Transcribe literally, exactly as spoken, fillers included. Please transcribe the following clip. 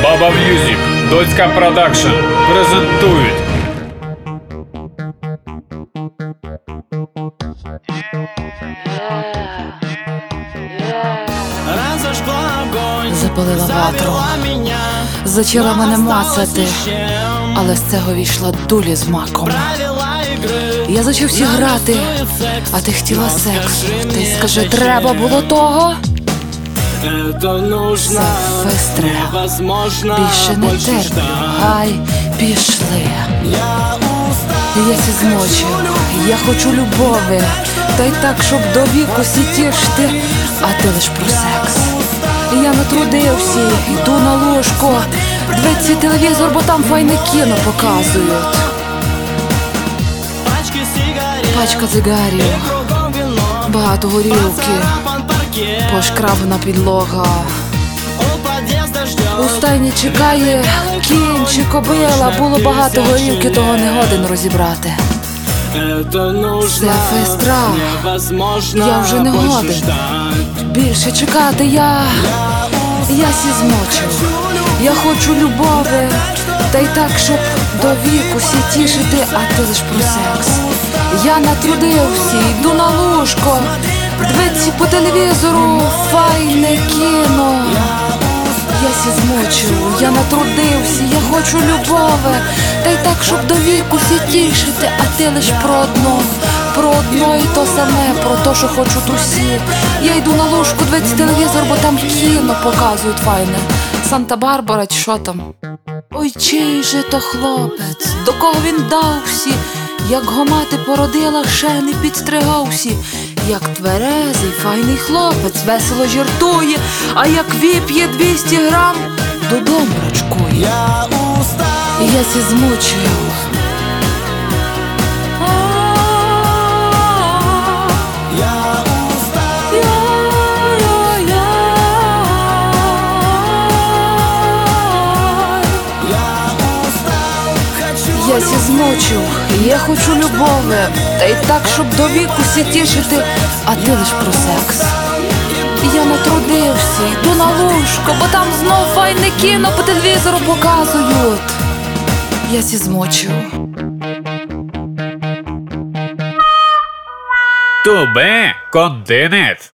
Баба М'юзік, Доцька Продакшн презентують. Запалила ватру, зачала мене мацати, але з цього війшла дулі з маком. Я зачався грати, а ти хотіла сексу. Ти скажи, треба було того? Сестре, більше не терплю, гай, пішли. Я сі змочив, я хочу любові, та й так, щоб до віку сітішти, а ти лиш про секс. Я натрудився, йду на ложку, дивиться телевізор, бо там файне кіно показують. Пачка цигарів, багато горілки, пошкрабана підлога. У стайні чекає кінь чи кобила, було багато горілки, того не годен розібрати. Це сестра, я вже не годен більше чекати, я, я сі змочив. Я хочу любові, та й так, щоб до віку сі тішити, а ти лиш про секс. Я натрудився, йду на ложко, дивиться по телевізору файне кіно. Я сі змочив, я натрудився, я хочу любові, та й так, щоб до віку сі тішити, а ти лиш про одно, про одно і то саме, про то, що хочуть усі. Я йду на ложку, дивиться телевізор, бо там кіно показують файне. Санта-Барбара чи що там? Ой, чий же то хлопець, до кого він дався? Як го мати породила, ще не підстригався. Як тверезий, файний хлопець, весело жартує, а як вип'є двісті грам, додому рачкує. І я сі змучив. Я сі змучив, я хочу любові, та й так, щоб до віку сі тішити, а ти лиш про секс. Я натрудився, йду на ложку, бо там знов файне кіно по телевізору показують. Я сі змучив. Тубе континент.